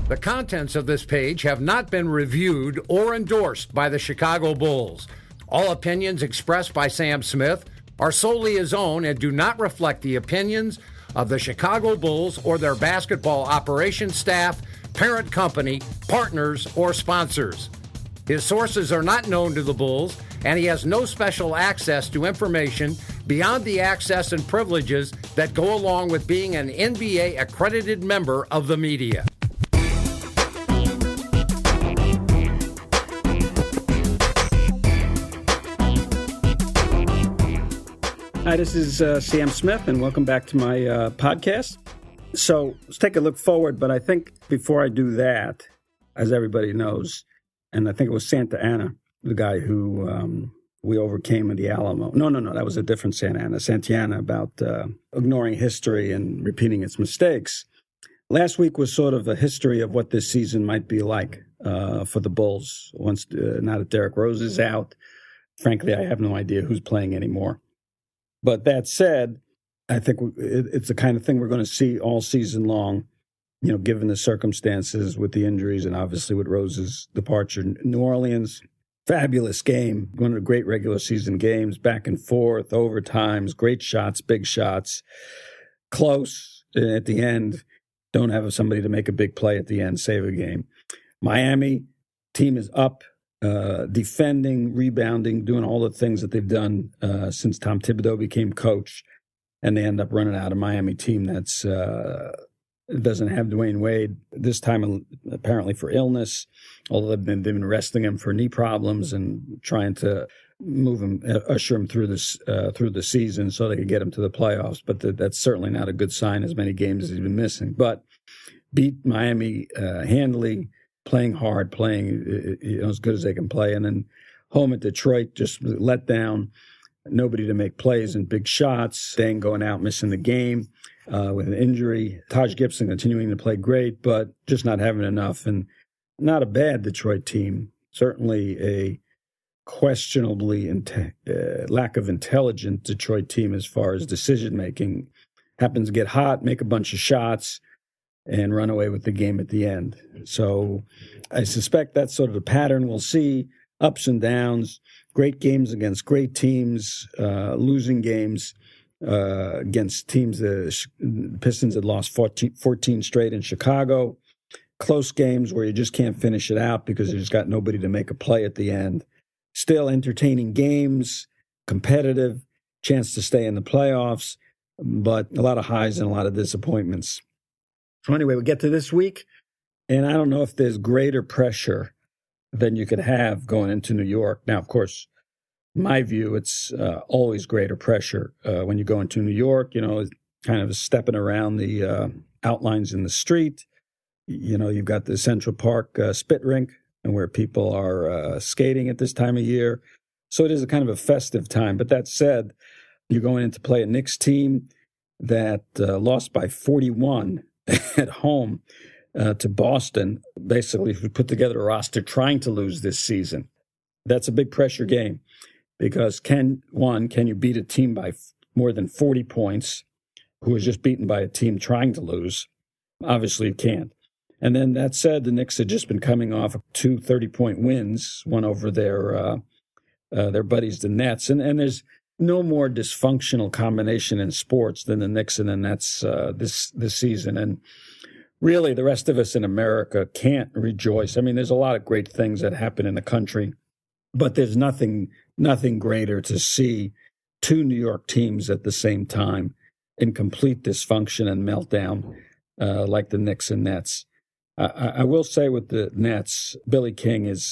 The contents of this page have not been reviewed or endorsed by the Chicago Bulls. All opinions expressed by Sam Smith are solely his own and do not reflect the opinions of the Chicago Bulls or their basketball operations staff, parent company, partners, or sponsors. His sources are not known to the Bulls, and he has no special access to information beyond the access and privileges that go along with being an NBA accredited member of the media. Hi, this is Sam Smith, and welcome back to my podcast. So let's take a look forward, but I think before I do that, as everybody knows, and I think it was Santa Anna, the guy who we overcame in the Alamo. No, that was a different Santa Anna about ignoring history and repeating its mistakes. Last week was sort of a history of what this season might be like for the Bulls once now that Derrick Rose is out. Frankly, I have no idea who's playing anymore. But that said, I think it's the kind of thing we're going to see all season long, you know, given the circumstances with the injuries and obviously with Rose's departure. New Orleans, fabulous game, one of the great regular season games, back and forth, overtimes, great shots, big shots, close at the end. Don't have somebody to make a big play at the end, save a game. Miami, team is up. Defending, rebounding, doing all the things that they've done since Tom Thibodeau became coach, and they end up running out a Miami team that's doesn't have Dwayne Wade this time, apparently for illness, although they've been resting him for knee problems and trying to move him, usher him through the season so they could get him to the playoffs. But that's certainly not a good sign, as many games as he's been missing. But beat Miami handily. Playing hard, playing as good as they can play. And then home at Detroit, just let down, nobody to make plays and big shots. Dang going out, missing the game with an injury. Taj Gibson continuing to play great, but just not having enough. And not a bad Detroit team. Certainly a questionably lack of intelligent Detroit team as far as decision-making. Happens to get hot, make a bunch of shots, and run away with the game at the end. So I suspect that's sort of the pattern we'll see, ups and downs, great games against great teams, losing games against teams, the Pistons had lost 14 straight in Chicago, close games where you just can't finish it out because you just got nobody to make a play at the end. Still entertaining games, competitive, chance to stay in the playoffs, but a lot of highs and a lot of disappointments. So anyway, we get to this week, and I don't know if there's greater pressure than you could have going into New York. Now, of course, my view, it's always greater pressure when you go into New York, you know, kind of stepping around the outlines in the street. You know, you've got the Central Park spit rink and where people are skating at this time of year. So it is a kind of a festive time. But that said, you're going in to play a Knicks team that lost by 41 at home to Boston, basically who put together a roster trying to lose this season. That's a big pressure game because can you beat a team by more than 40 points who was just beaten by a team trying to lose? Obviously you can't. And then that said, the Knicks had just been coming off 2 30-point wins, one over their buddies, the Nets. And there's no more dysfunctional combination in sports than the Knicks and the Nets this season. And really, the rest of us in America can't rejoice. I mean, there's a lot of great things that happen in the country, but there's nothing greater to see two New York teams at the same time in complete dysfunction and meltdown like the Knicks and Nets. I will say with the Nets, Billy King the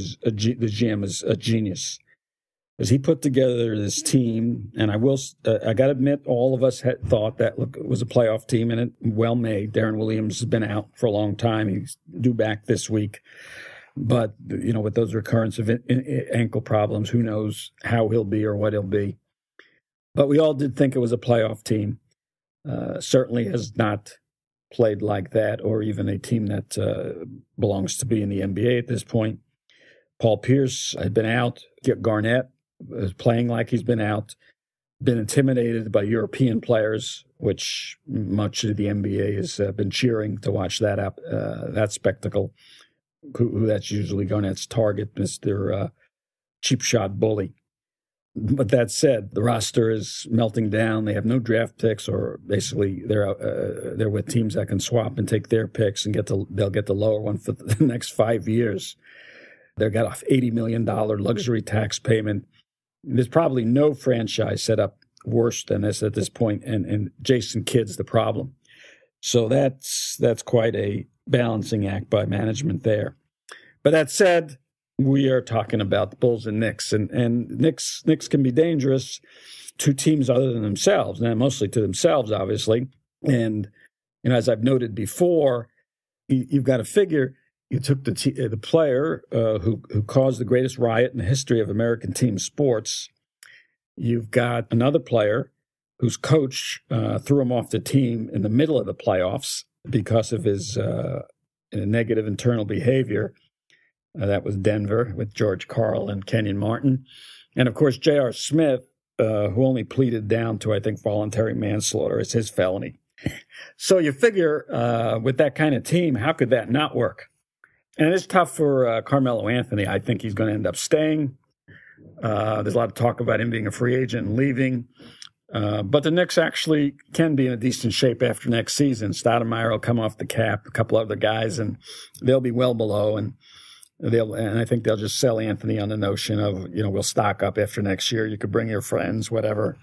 GM is a genius. As he put together this team, and I got to admit, all of us had thought that it was a playoff team, and it well made. Darren Williams has been out for a long time; he's due back this week. But you know, with those recurrence of ankle problems, who knows how he'll be or what he'll be? But we all did think it was a playoff team. Certainly has not played like that, or even a team that belongs to be in the NBA at this point. Paul Pierce had been out. Garnett is playing like he's been out, been intimidated by European players which much of the NBA has been cheering to watch that spectacle. Who that's usually going at target, Mr. Cheap Shot Bully. But that said, the roster is melting down. They have no draft picks, or basically they're with teams that can swap and take their picks and they'll get the lower one for the next 5 years. They've got an $80 million luxury tax payment. There's probably no franchise set up worse than this at this point, and Jason Kidd's the problem. So that's quite a balancing act by management there. But that said, we are talking about the Bulls and Knicks, and Knicks can be dangerous to teams other than themselves, and mostly to themselves, obviously. And as I've noted before, you've got to figure you took the player who caused the greatest riot in the history of American team sports. You've got another player whose coach threw him off the team in the middle of the playoffs because of his negative internal behavior. That was Denver with George Karl and Kenyon Martin. And, of course, J.R. Smith, who only pleaded down to, I think, voluntary manslaughter as his felony. So you figure with that kind of team, how could that not work? And it's tough for Carmelo Anthony. I think he's going to end up staying. There's a lot of talk about him being a free agent and leaving. But the Knicks actually can be in a decent shape after next season. Stoudemire will come off the cap, a couple other guys, and they'll be well below. And I think they'll just sell Anthony on the notion of, we'll stock up after next year. You could bring your friends, whatever.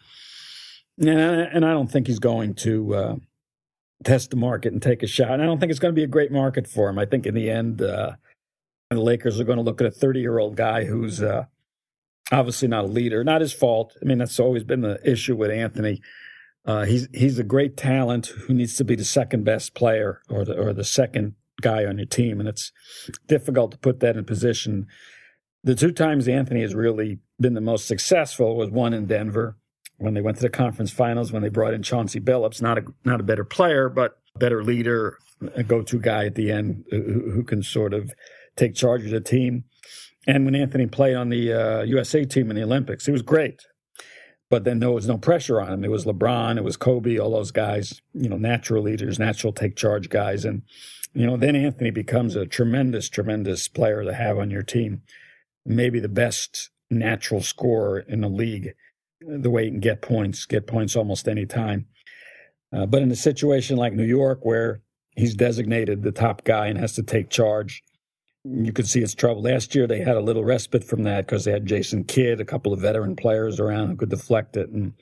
And I don't think he's going to test the market and take a shot. And I don't think it's going to be a great market for him. I think in the end, the Lakers are going to look at a 30-year-old guy who's obviously not a leader. Not his fault. I mean, that's always been the issue with Anthony. He's a great talent who needs to be the second best player or the second guy on your team, and it's difficult to put that in position. The two times Anthony has really been the most successful was one in Denver when they went to the conference finals, when they brought in Chauncey Billups, not a better player, but a better leader, a go-to guy at the end who can sort of take charge of the team. And when Anthony played on the USA team in the Olympics, he was great. But then there was no pressure on him. It was LeBron, it was Kobe, all those guys, natural leaders, natural take charge guys. And then Anthony becomes a tremendous, tremendous player to have on your team. Maybe the best natural scorer in the league, the way he can get points almost any time. But in a situation like New York, where he's designated the top guy and has to take charge, you could see it's trouble. Last year, they had a little respite from that because they had Jason Kidd, a couple of veteran players around who could deflect it. And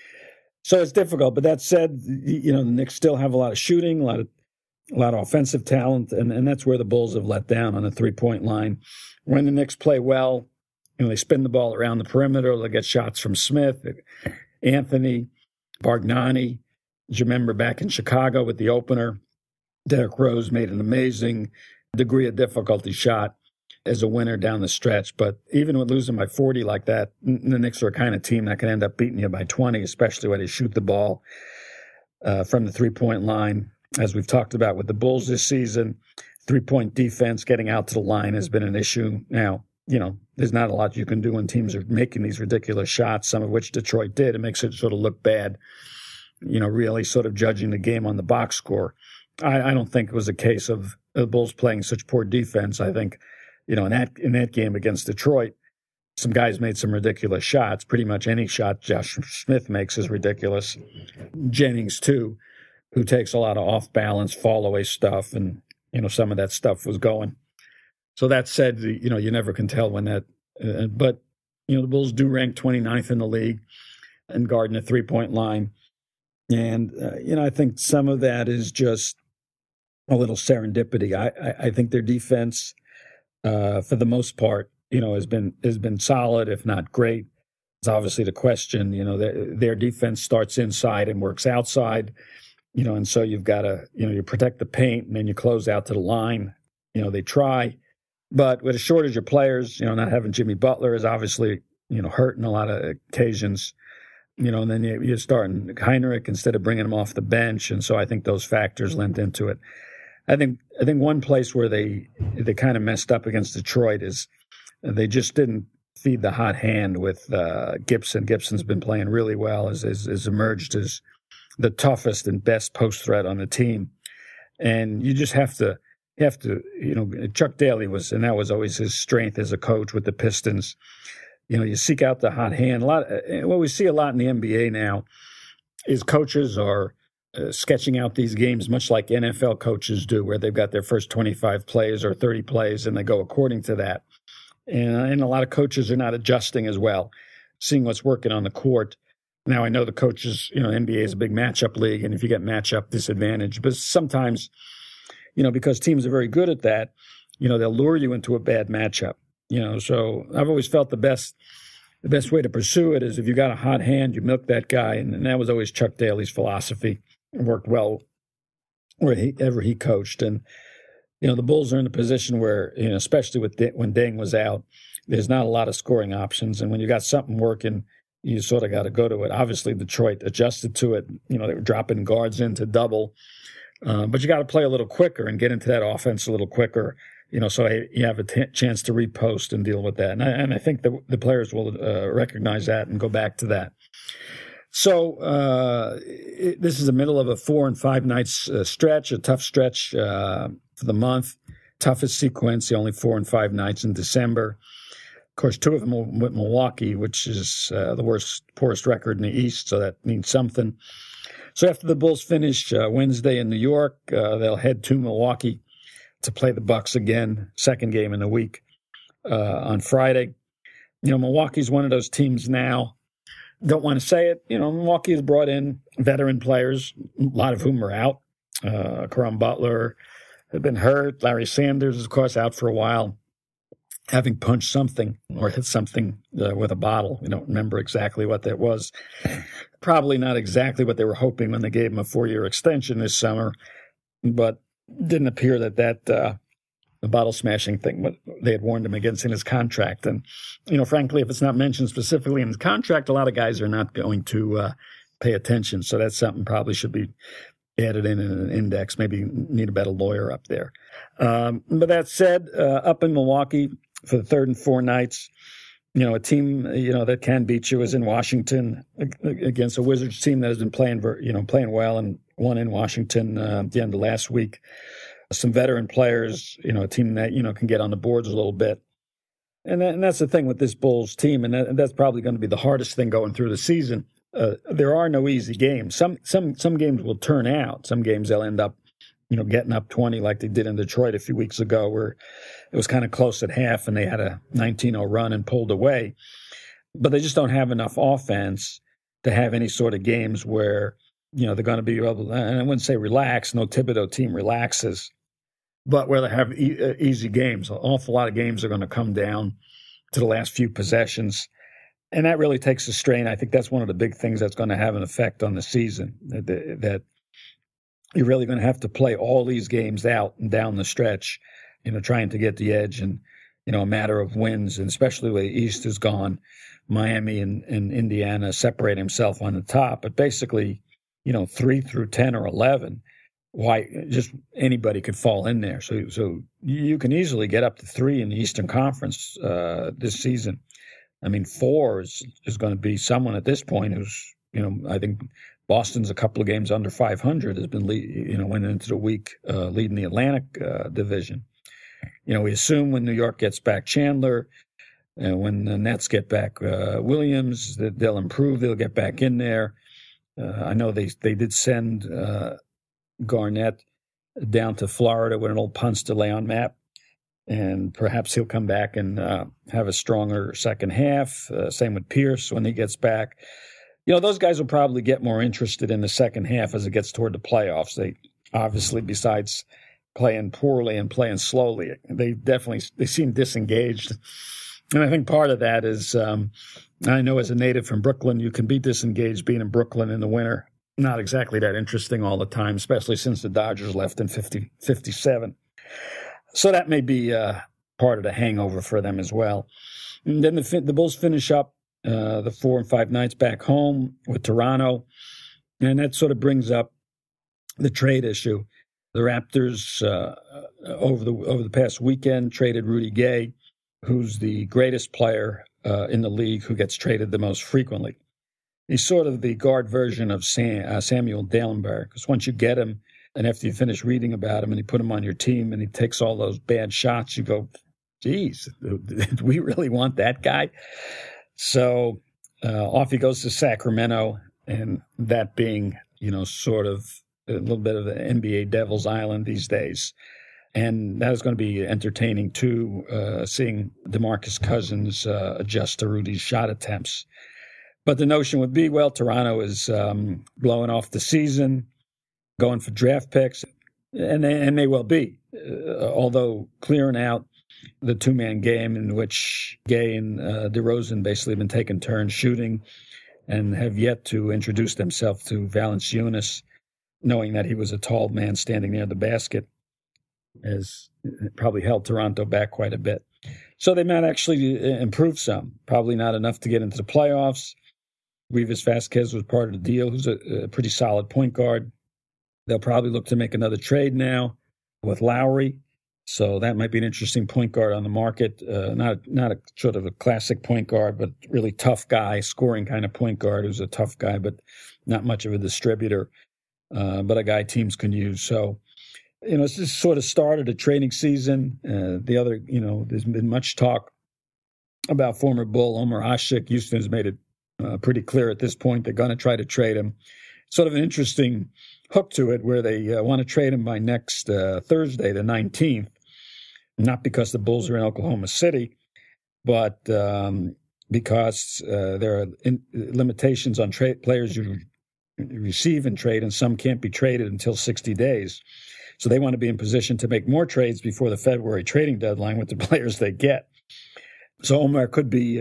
so it's difficult. But that said, the Knicks still have a lot of shooting, a lot of offensive talent, and that's where the Bulls have let down on the three-point line. When the Knicks play well, they spin the ball around the perimeter, they get shots from Smith, Anthony, Bargnani. As you remember back in Chicago with the opener, Derrick Rose made an amazing degree of difficulty shot as a winner down the stretch. But even with losing by 40 like that, the Knicks are a kind of team that can end up beating you by 20, especially when they shoot the ball from the three-point line. As we've talked about with the Bulls this season, three-point defense, getting out to the line has been an issue. Now, there's not a lot you can do when teams are making these ridiculous shots, some of which Detroit did. It makes it sort of look bad, really sort of judging the game on the box score. I don't think it was a case of the Bulls playing such poor defense. I think, in that game against Detroit, some guys made some ridiculous shots. Pretty much any shot Josh Smith makes is ridiculous. Jennings, too, who takes a lot of off-balance, fall-away stuff, and, some of that stuff was going. So that said, you never can tell when that but, the Bulls do rank 29th in the league and guarding a three-point line. And, I think some of that is just a little serendipity. I think their defense, for the most part, has been solid, if not great. It's obviously the question, their defense starts inside and works outside, and so you've got to, you protect the paint and then you close out to the line. They try. But with a shortage of players, not having Jimmy Butler is obviously, hurt in a lot of occasions. And then you're starting Heinrich instead of bringing him off the bench. And so I think those factors lent into it. I think one place where they kind of messed up against Detroit is they just didn't feed the hot hand with Gibson. Gibson's been playing really well, has emerged as the toughest and best post threat on the team. And you just have to, Chuck Daly and that was always his strength as a coach with the Pistons. You seek out the hot hand. What we see a lot in the NBA now is coaches are sketching out these games much like NFL coaches do, where they've got their first 25 plays or 30 plays, and they go according to that. And a lot of coaches are not adjusting as well, seeing what's working on the court. Now, I know the coaches, NBA is a big matchup league, and if you get matchup disadvantage, but sometimes, because teams are very good at that, they'll lure you into a bad matchup. So I've always felt the best way to pursue it is if you got a hot hand, you milk that guy, and that was always Chuck Daly's philosophy. It worked well wherever he coached. And, the Bulls are in a position where, especially when Deng was out, there's not a lot of scoring options. And when you got something working, you sort of got to go to it. Obviously, Detroit adjusted to it. They were dropping guards into double. But you got to play a little quicker and get into that offense a little quicker, so you have a chance to repost and deal with that. And I think the players will recognize that and go back to that. So this is the middle of a 4 and 5 nights stretch, a tough stretch for the month. Toughest sequence, the only 4 and 5 nights in December. Of course, 2 of them with Milwaukee, which is the poorest record in the East, so that means something. So after the Bulls finish Wednesday in New York, they'll head to Milwaukee to play the Bucks again, second game in the week on Friday. Milwaukee's one of those teams now. Don't want to say it. Milwaukee has brought in veteran players, a lot of whom are out. Caron Butler had been hurt. Larry Sanders, of course, out for a while, having punched something or hit something with a bottle. We don't remember exactly what that was. Probably not exactly what they were hoping when they gave him a 4-year extension this summer, but didn't appear that the bottle smashing thing, they had warned him against in his contract. And, frankly, if it's not mentioned specifically in his contract, a lot of guys are not going to pay attention. So that's something probably should be added in an index, maybe need a better lawyer up there. But that said, up in Milwaukee for the 3rd and 4 nights, a team, that can beat you is in Washington against a Wizards team that has been playing well and won in Washington at the end of last week. Some veteran players, a team that, can get on the boards a little bit. And that's the thing with this Bulls team, and that's probably going to be the hardest thing going through the season. There are no easy games. Some games will turn out. Some games they'll end up, getting up 20 like they did in Detroit a few weeks ago, where it was kind of close at half and they had a 19-0 run and pulled away. But they just don't have enough offense to have any sort of games where, they're going to be able to, and I wouldn't say relax, no Thibodeau team relaxes, but where they have easy games. An awful lot of games are going to come down to the last few possessions. And that really takes a strain. I think that's one of the big things that's going to have an effect on the season, that you're really going to have to play all these games out and down the stretch, trying to get the edge and, a matter of wins, and especially where the East is gone, Miami and Indiana separate himself on the top. But basically, 3 through 10 or 11, why just anybody could fall in there. So you can easily get up to 3 in the Eastern Conference this season. I mean, 4 is going to be someone at this point who's, I think Boston's a couple of games under 500, has been, went into the week leading the Atlantic Division. We assume when New York gets back Chandler, and when the Nets get back Williams, that they'll improve. They'll get back in there. I know they did send Garnett down to Florida with an old Ponce de Leon map, and perhaps he'll come back and have a stronger second half. Same with Pierce when he gets back. Those guys will probably get more interested in the second half as it gets toward the playoffs. They obviously, besides playing poorly and playing slowly, they seem disengaged. And I think part of that is, I know as a native from Brooklyn, you can be disengaged being in Brooklyn in the winter. Not exactly that interesting all the time, especially since the Dodgers left in 57. So that may be part of the hangover for them as well. And then the Bulls finish up the 4 and 5 nights back home with Toronto. And that sort of brings up the trade issue. The Raptors, over the past weekend, traded Rudy Gay, who's the greatest player in the league who gets traded the most frequently. He's sort of the guard version of Samuel Dalembert, because once you get him, and after you finish reading about him and you put him on your team and he takes all those bad shots, you go, geez, do we really want that guy? So off he goes to Sacramento, and that being, sort of a little bit of an NBA Devil's Island these days. And that is going to be entertaining, too, seeing DeMarcus Cousins adjust to Rudy's shot attempts. But the notion would be, well, Toronto is blowing off the season, going for draft picks, and they will be, although clearing out the two-man game in which Gay and DeRozan basically have been taking turns shooting and have yet to introduce themselves to Valanciunas, knowing that he was a tall man standing near the basket, has probably held Toronto back quite a bit. So they might actually improve some, probably not enough to get into the playoffs. Rivas Vasquez was part of the deal, who's a pretty solid point guard. They'll probably look to make another trade now with Lowry. So that might be an interesting point guard on the market. Not a sort of a classic point guard, but really tough guy, scoring kind of point guard who's a tough guy, but not much of a distributor, but a guy teams can use. So, it's just sort of started a training season. There's been much talk about former Bull Omer Asik. Houston has made it pretty clear at this point they're going to try to trade him. Sort of an interesting hook to it where they want to trade him by next Thursday, the 19th, not because the Bulls are in Oklahoma City, but because there are limitations on players you receive in trade, and some can't be traded until 60 days. So they want to be in position to make more trades before the February trading deadline with the players they get. So Omar could be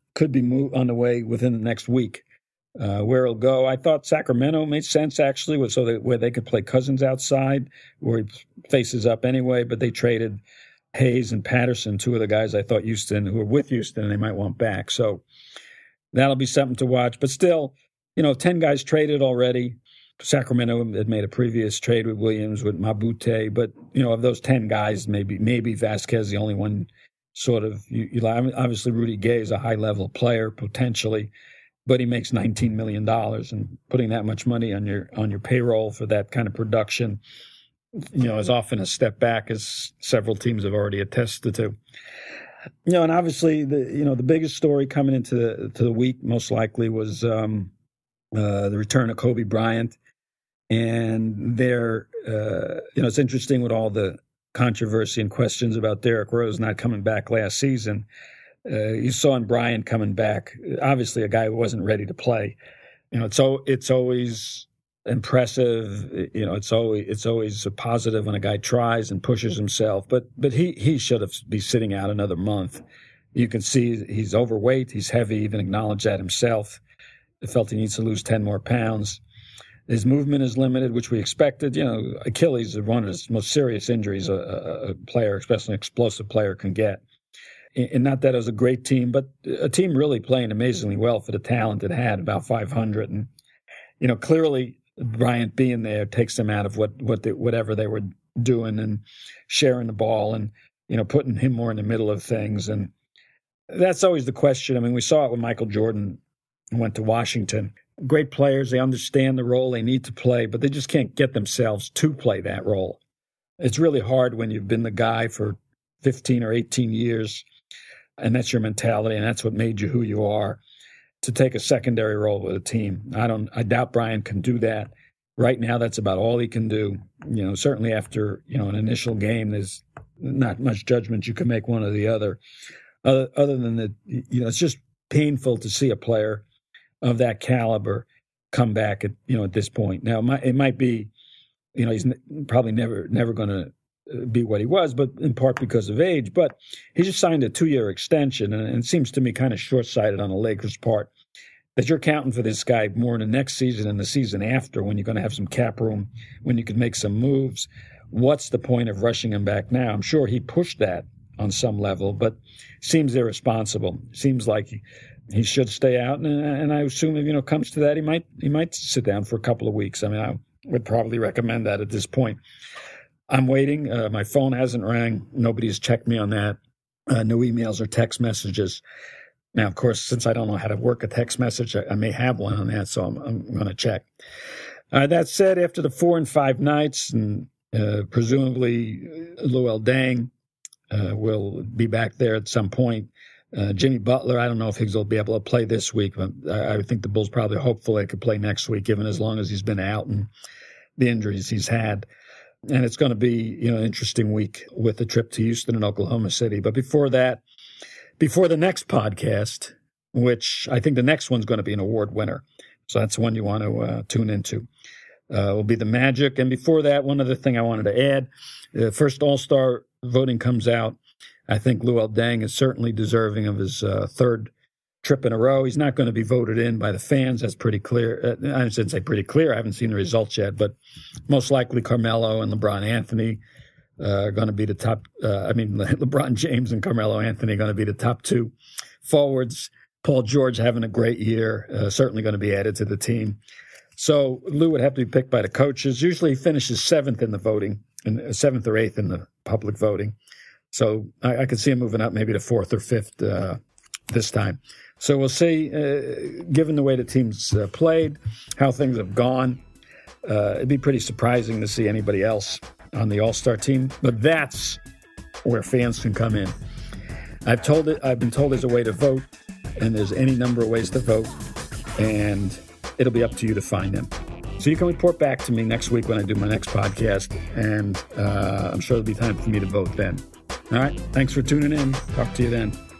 on the way within the next week. Where he'll go, I thought Sacramento made sense actually, where they could play Cousins outside, where he faces up anyway. But they traded Hayes and Patterson, two of the guys I thought who were with Houston, and they might want back. So that'll be something to watch. But still, 10 guys traded already. Sacramento had made a previous trade with Williams, with Mabute, but of those 10 guys, maybe Vasquez the only one. Sort of, obviously Rudy Gay is a high-level player potentially, but he makes $19 million, and putting that much money on your payroll for that kind of production, is often a step back, as several teams have already attested to. And obviously the biggest story coming into the week most likely was the return of Kobe Bryant, and it's interesting with all the controversy and questions about Derrick Rose not coming back last season. You saw in Bryant coming back, obviously a guy who wasn't ready to play. It's always impressive. It's always a positive when a guy tries and pushes himself. But he should be sitting out another month. You can see he's overweight. He's heavy. Even acknowledged that himself. He felt he needs to lose 10 more pounds. His movement is limited, which we expected. Achilles is one of the most serious injuries a player, especially an explosive player, can get. And not that it was a great team, but a team really playing amazingly well for the talent it had, about 500. And, clearly Bryant being there takes them out of whatever they were doing and sharing the ball and, putting him more in the middle of things. And that's always the question. I mean, we saw it when Michael Jordan went to Washington. Great players, they understand the role they need to play, but they just can't get themselves to play that role. It's really hard when you've been the guy for 15 or 18 years, and that's your mentality, and that's what made you who you are, to take a secondary role with a team. I doubt Brian can do that. Right now, that's about all he can do. Certainly after, an initial game, there's not much judgment you can make one or the other. Other than that, it's just painful to see a player of that caliber come back at this point. Now it might be, he's probably never going to be what he was, but in part because of age. But he just signed a 2-year extension, and it seems to me kind of short-sighted on the Lakers' part that you're counting for this guy more in the next season and the season after, when you're going to have some cap room, when you can make some moves. What's the point of rushing him back now? I'm sure he pushed that on some level, but seems irresponsible. Seems like he should stay out, and I assume if it comes to that, he might sit down for a couple of weeks. I mean, I would probably recommend that at this point. I'm waiting. My phone hasn't rang. Nobody has checked me on that. No emails or text messages. Now, of course, since I don't know how to work a text message, I may have one on that, so I'm going to check. That said, after the 4 and 5 nights, and presumably Luol Deng will be back there at some point. Jimmy Butler, I don't know if Higgs will be able to play this week, but I think the Bulls probably hopeful they could play next week, given as long as he's been out and the injuries he's had. And it's going to be, an interesting week with the trip to Houston and Oklahoma City. But before that, before the next podcast, which I think the next one's going to be an award winner, so that's the one you want to tune into, will be the Magic. And before that, one other thing I wanted to add, the first All-Star voting comes out. I think Luol Deng is certainly deserving of his third trip in a row. He's not going to be voted in by the fans. That's pretty clear. I shouldn't say pretty clear. I haven't seen the results yet, but most likely Carmelo and LeBron Anthony are going to be the top. LeBron James and Carmelo Anthony are going to be the top 2 forwards. Paul George having a great year, certainly going to be added to the team. So Lou would have to be picked by the coaches. Usually he finishes 7th in the voting, and 7th or 8th in the public voting. So I could see him moving up maybe to 4th or 5th this time. So we'll see, given the way the team's played, how things have gone. It'd be pretty surprising to see anybody else on the All-Star team. But that's where fans can come in. I've been told there's a way to vote, and there's any number of ways to vote, and it'll be up to you to find them. So you can report back to me next week when I do my next podcast, and I'm sure there'll be time for me to vote then. All right, thanks for tuning in. Talk to you then.